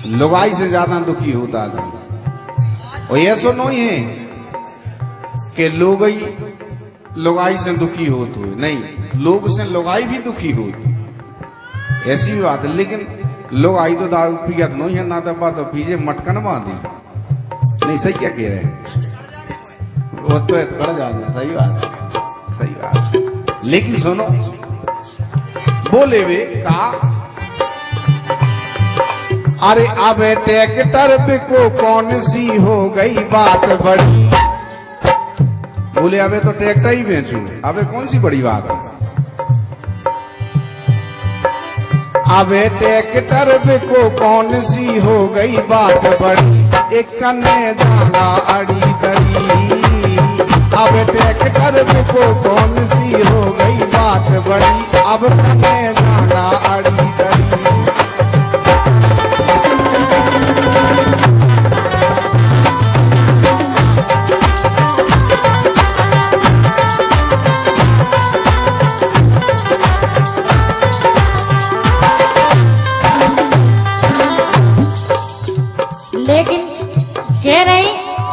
लुगाई से ज्यादा दुखी होता आदमी। और ऐसा नहीं है कि लुगाई से दुखी हो तो नहीं, लोग से लुगाई भी दुखी हो, ऐसी बात है। लेकिन लुगाई तो दारू पियत नहीं है ना, दबा तो पीजे मटकन बांधी नहीं। सही क्या कह रहे हैं, वो तो कर जाना। सही बात है, सही बात है। लेकिन सुनो, बोले वे का अरे अब ट्रैक्टर पे को कौन सी हो गई बात बड़ी। बोले अबे तो ट्रैक्टर ही बेचू, अबे कौन सी बड़ी बात है। अबे ट्रैक्टर पे को कौन सी हो गई बात बड़ी, एक कन्ने जाना अड़ी दड़ी। अब ट्रैक्टर पे को कौन सी हो गई बात बड़ी, अब कन्ने जाना अड़ी दड़ी। लेकिन कह रही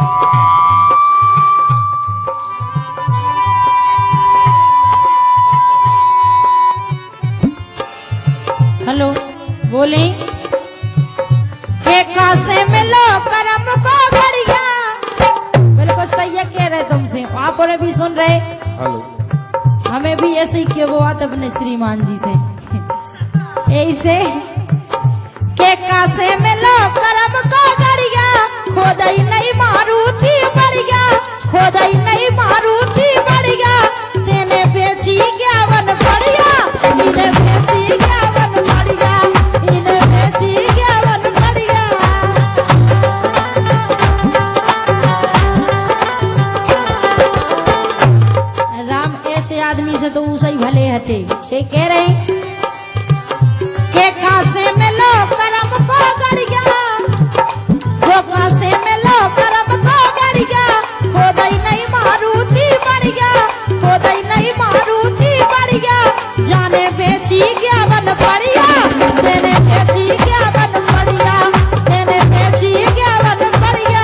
हेलो बोली के कासे मिलो करम को बढ़िया। बिल्कुल सही है, कह रहे तुमसे, आप और भी सुन रहे। हेलो, हमें भी ऐसे ही क्यों बात अपने श्रीमान जी से ऐसे के कासे मिलो करम को बढ़िया, खोदई नहीं मारूती बढ़िया, खोदई नहीं मारूती बढ़िया। तेने बेची क्या बन बढ़िया, इन्हें बेची क्या बन बढ़िया, इन्हें बेची क्या बन बढ़िया। राम ऐसे आदमी से तो उसे ही भले हटे। के कह रहे के कासे मिलो करम को बढ़िया, जो कासे मिलो करम को बढ़िया, खोदई नहीं मारूती बढ़िया, खोदई नहीं मारूती बढ़िया। जाने बेची क्या बन बढ़िया, तेने बेची क्या बन बढ़िया, तेने बेची क्या बन बढ़िया।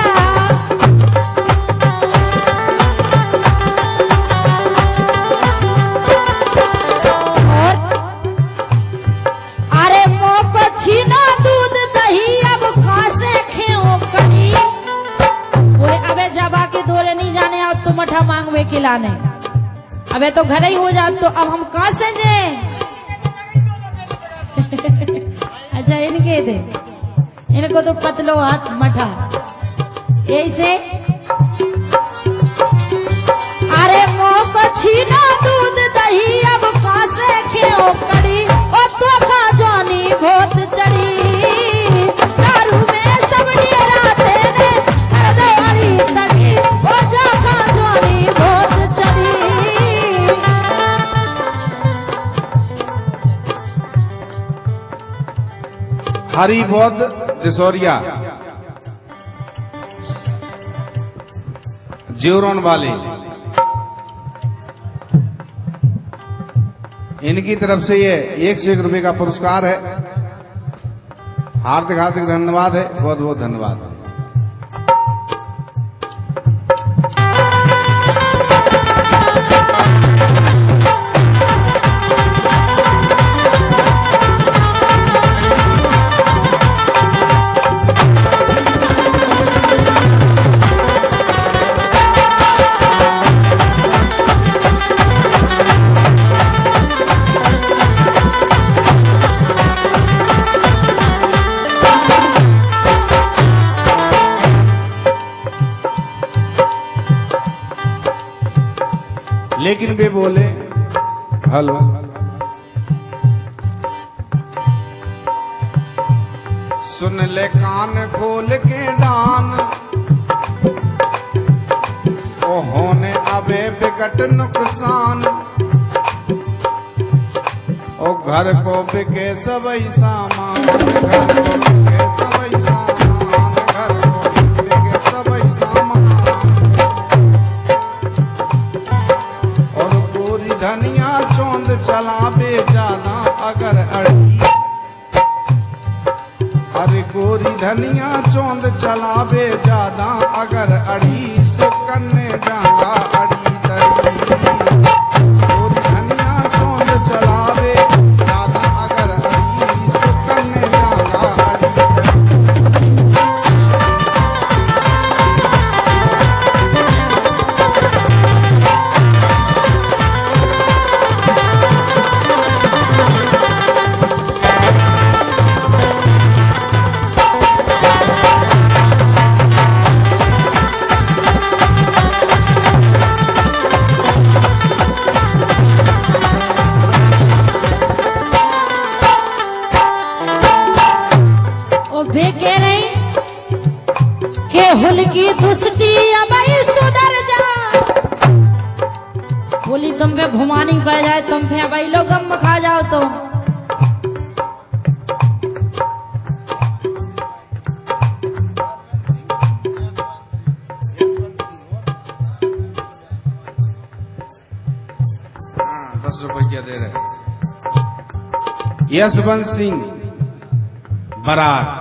अरे मोह को छीना दूध दही, अब कासे खेओ करी। बोले अबे जबा के धोरे नहीं जाने, अब तो मठा मांगवे खिलाने, अबे तो घर ही हो जात, तो अब हम कहां से जाए। अच्छा इनके दे, इनको तो पतलो हाथ मठा ऐसे। अरे मोह को छीना दूध दही, अब कासे खेओ करी। ओ तो खा जानी भोत चढ़ी, दारू में सबड़ी राते ने हरदवारी तड़ी। ओ जा खा जानी भोत चढ़ी। हरि बौद्ध दिसौरिया ज्योरन वाले, इनकी तरफ से ये 101 रुपए का पुरस्कार है। हार्दिक हार्दिक धन्यवाद है, बहुत बहुत धन्यवाद। लेकिन वे बोले हेलो, सुन ले कान खोल के डान, ओ होने अबे बिकट नुकसान। ओ घर को बिके सबई सामान, घर को बिके सबई सामान, घर को बिके सबई सामान। और पूरी धनिया चौंद चला बेजाना अगर अड़ी, अरे गोरी धनिया चौंद चलावे ज्यादा अगर अड़ी सो कन्ने जागा अड़ी तड़ी। गोरी धनिया चौंद चलावे ज्यादा अगर अड़ी सो कन्ने जागा अड़ी तड़ी। की दुष्टी अब सुधर जा। बोली तुम पे भुमानी पड़ जाए, तुम पे अब लोग गम खा जाओ तो। हाँ, 10 रुपया दे रहे। यशवंत सिंह बरार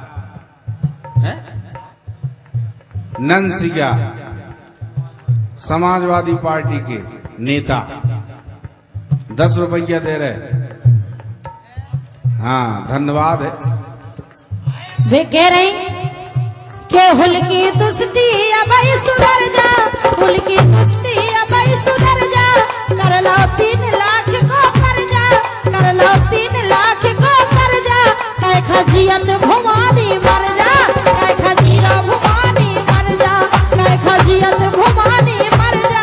ननसिया समाजवादी पार्टी के नेता 10 रुपया दे रहे। हाँ, धन्यवाद है। वे कह रहे कि हुल की दुष्टी अब सुधर जा, हुल की दुष्टी अब सुधर जा। कर लो 3 लाख को कर जा, कर लो 3 लाख को कर जा। कह खजियत भुमानी मर जा, कह खजीरा भुमानी मर जा, कह खजियत भुमानी मर जा।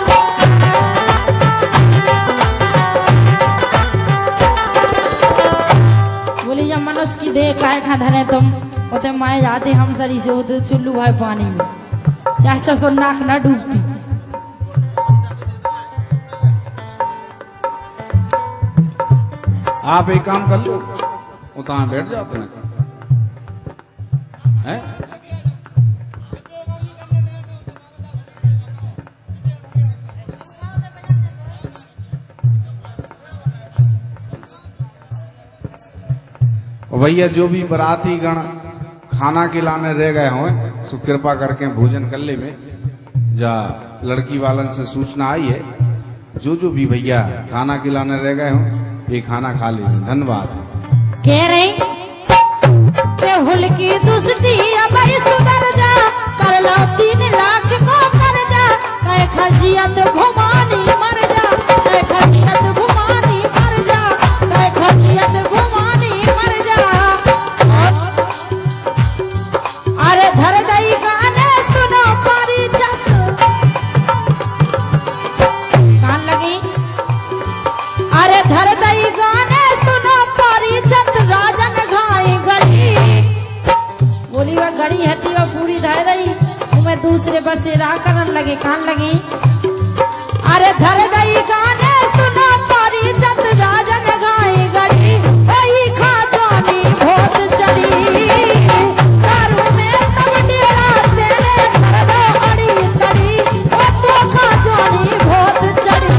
बोली जब मनुष्य की देह काय खा धरे तुम होते माए जाते हम सरी से होते चुल्लू भाई पानी में, चाहे ससुर नाक न डूबती। आप एक काम कर लो, उतार बैठ जाओ अपने हैं। भैया जो भी बराती गण खाना खिलाने रह गए हों सो कृपा करके भोजन कर ले में जा। लड़की वालन से सूचना आई है, जो भी भैया खाना खिलाने रह गए हों ये खाना खा ले। धन्यवाद। कह रहे के हुल की दुष्टी अब सुधर जा, कर लो 3 लाख को कर जा। कह खजियत भुमानी मर जा, कह खजियत भुमानी मर जा, कह खजियत भुमानी मर जा। अरे धर दई गाने सुनो पारी चक कान लगी। अरे धर दई गाने सुनो पारी चक राजन घाई गली। बोली वह गड़ी हती वह पूरी धर दई तुम्हें दूसरे बसे राह करन लगे कान लगी। अरे धर दई गाने सुनो पारी चक राजन घाई गली। वही खा जानी भोत चली, दारू में सब डेरा तेरे कर दो अड़ी तड़ी। वो तो खा जानी भोत चली।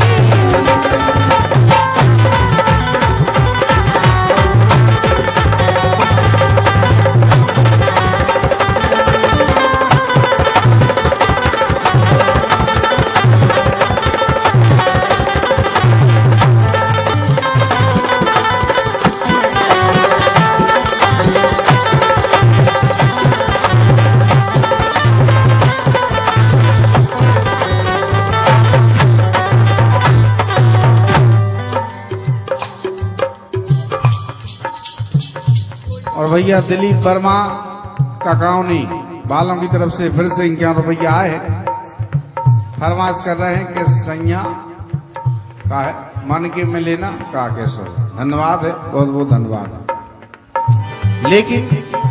और भैया दिलीप वर्मा काकाउनी बालों की तरफ से फिर से 51 रुपया आए हैं। फरमाइश कर रहे हैं कि सैया का है मन के में लेना का के सो। धन्यवाद है, बहुत बहुत धन्यवाद। लेकिन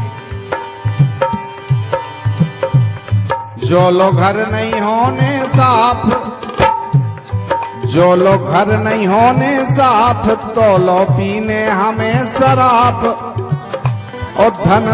जो लोग घर नहीं होने साफ, जो लोग घर नहीं होने साफ, तो लो पीने हमें शराब और धन।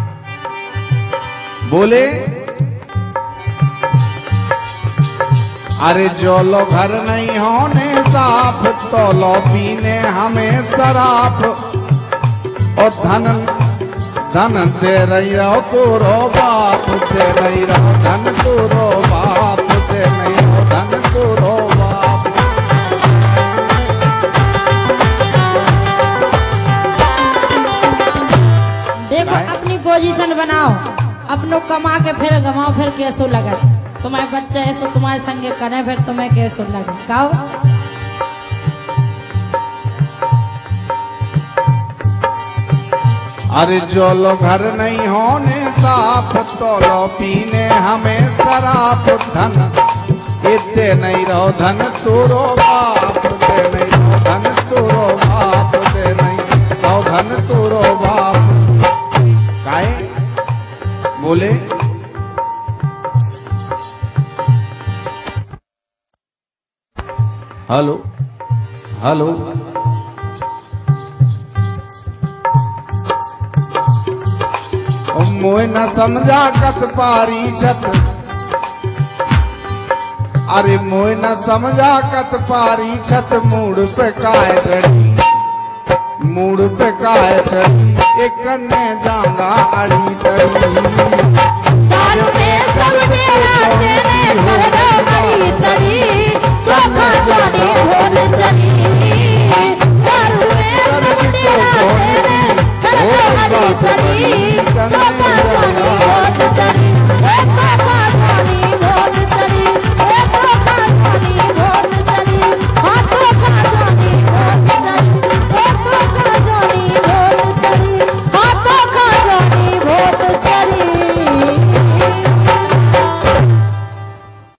बोले अरे जो लो घर नहीं होने साफ तो लो पीने हमें शराब और धन दे रही रहो को रो बाप दे नहीं रहो धन को रो बाप दे नहीं रहो धन को रो बाप। देखो अपनी पोजीशन बनाओ, अपनों कमा के फिर गमाओ, फिर कैसो लगे तुम्हारे बच्चे ऐसो तुम्हारे संगे करे, फिर तुम्हें कैसो लगे कहो। अरे जो लो घर नहीं होने साफ तो लो पीने हमें शराब धन दे नहीं रहो धन तोरो बाप दे नहीं रहो धन तोरो बाप दे नहीं रहो धन तोरो बाप। काहे बोले हेलो हेलो मोए न समझा कत पारी छत, अरे मोए न समझा कत पारी छत मूड पे काय चढ़ी मूड पे काय चढ़ी एक कन्ने जांगा अड़ी तड़ी। दारू में सब मेरा तेरे